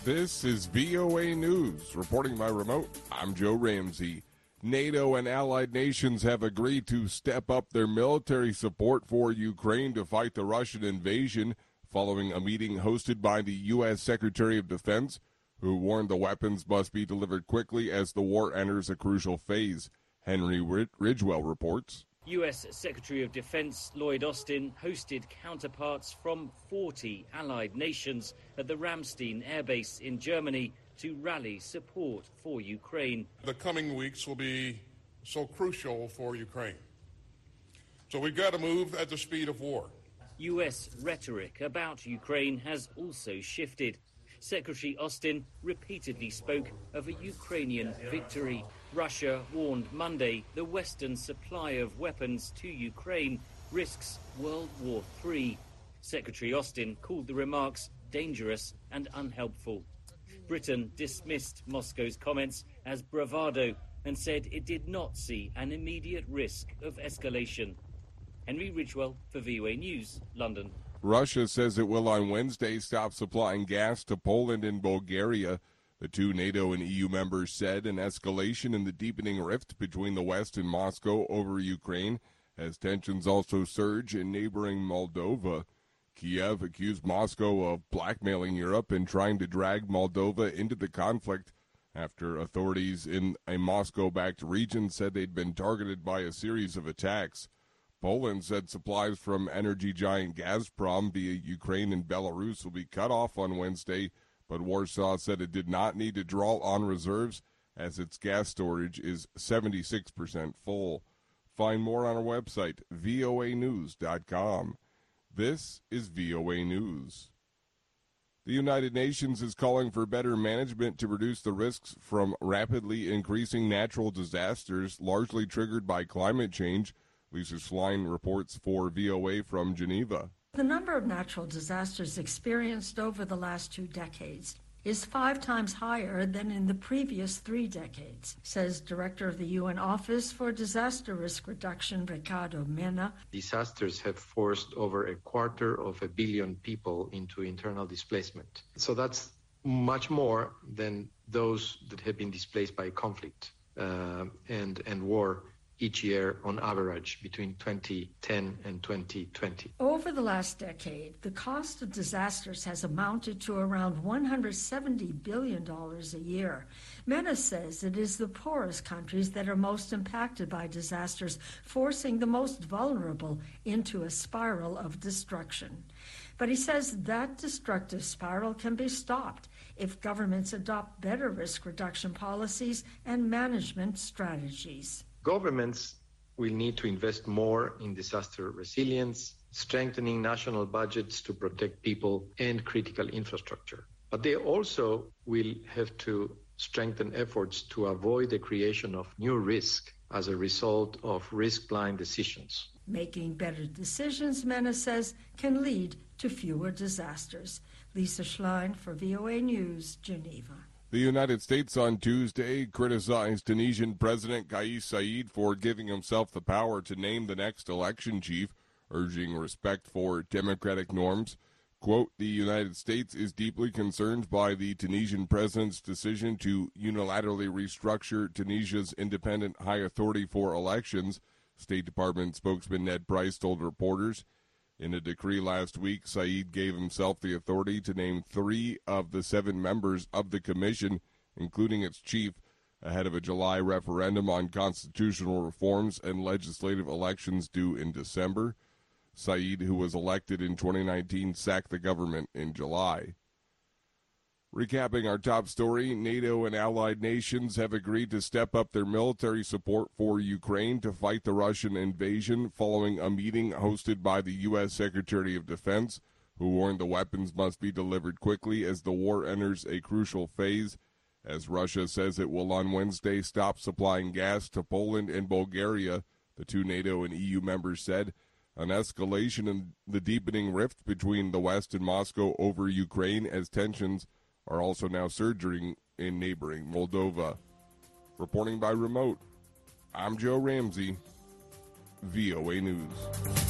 This is VOA News. Reporting by remote, I'm Joe Ramsey. NATO and allied nations have agreed to step up their military support for Ukraine to fight the Russian invasion following a meeting hosted by the U.S. Secretary of Defense, who warned the weapons must be delivered quickly as the war enters a crucial phase. Henry Ridgewell reports. U.S. Secretary of Defense Lloyd Austin hosted counterparts from 40 allied nations at the Ramstein Air Base in Germany to rally support for Ukraine. The coming weeks will be so crucial for Ukraine. So we've got to move at the speed of war. U.S. rhetoric about Ukraine has also shifted. Secretary Austin repeatedly spoke of a Ukrainian victory. Russia warned Monday the Western supply of weapons to Ukraine risks World War III. Secretary Austin called the remarks dangerous and unhelpful. Britain dismissed Moscow's comments as bravado and said it did not see an immediate risk of escalation. Henry Ridgewell for VOA News, London. Russia says it will on Wednesday stop supplying gas to Poland and Bulgaria. The two NATO and EU members said an escalation in the deepening rift between the West and Moscow over Ukraine as tensions also surge in neighboring Moldova. Kiev accused Moscow of blackmailing Europe and trying to drag Moldova into the conflict after authorities in a Moscow-backed region said they'd been targeted by a series of attacks. Poland said supplies from energy giant Gazprom via Ukraine and Belarus will be cut off on Wednesday, but Warsaw said it did not need to draw on reserves as its gas storage is 76% full. Find more on our website, voanews.com. This is VOA News. The United Nations is calling for better management to reduce the risks from rapidly increasing natural disasters largely triggered by climate change. Lisa Schlein reports for VOA from Geneva. The number of natural disasters experienced over the last 2 decades is 5 times higher than in the previous 3 decades, says Director of the UN Office for Disaster Risk Reduction, Ricardo Mena. Disasters have forced over 250 million people into internal displacement. So that's much more than those that have been displaced by conflict and war each year on average between 2010 and 2020. Over the last decade, the cost of disasters has amounted to around $170 billion a year. Mena says it is the poorest countries that are most impacted by disasters, forcing the most vulnerable into a spiral of destruction. But he says that destructive spiral can be stopped if governments adopt better risk reduction policies and management strategies. Governments will need to invest more in disaster resilience, strengthening national budgets to protect people and critical infrastructure. But they also will have to strengthen efforts to avoid the creation of new risk as a result of risk-blind decisions. Making better decisions, Mena says, can lead to fewer disasters. Lisa Schlein for VOA News, Geneva. The United States on Tuesday criticized Tunisian President Kais Saied for giving himself the power to name the next election chief, urging respect for democratic norms. Quote, the United States is deeply concerned by the Tunisian president's decision to unilaterally restructure Tunisia's independent high authority for elections, State Department spokesman Ned Price told reporters. In a decree last week, Saied gave himself the authority to name 3 of the 7 members of the commission, including its chief, ahead of a July referendum on constitutional reforms and legislative elections due in December. Saied, who was elected in 2019, sacked the government in July. Recapping our top story, NATO and allied nations have agreed to step up their military support for Ukraine to fight the Russian invasion following a meeting hosted by the U.S. Secretary of Defense, who warned the weapons must be delivered quickly as the war enters a crucial phase, as Russia says it will on Wednesday stop supplying gas to Poland and Bulgaria, the 2 NATO and EU members said. An escalation in the deepening rift between the West and Moscow over Ukraine as tensions are also now surging in neighboring Moldova. Reporting by remote, I'm Joe Ramsey, VOA News.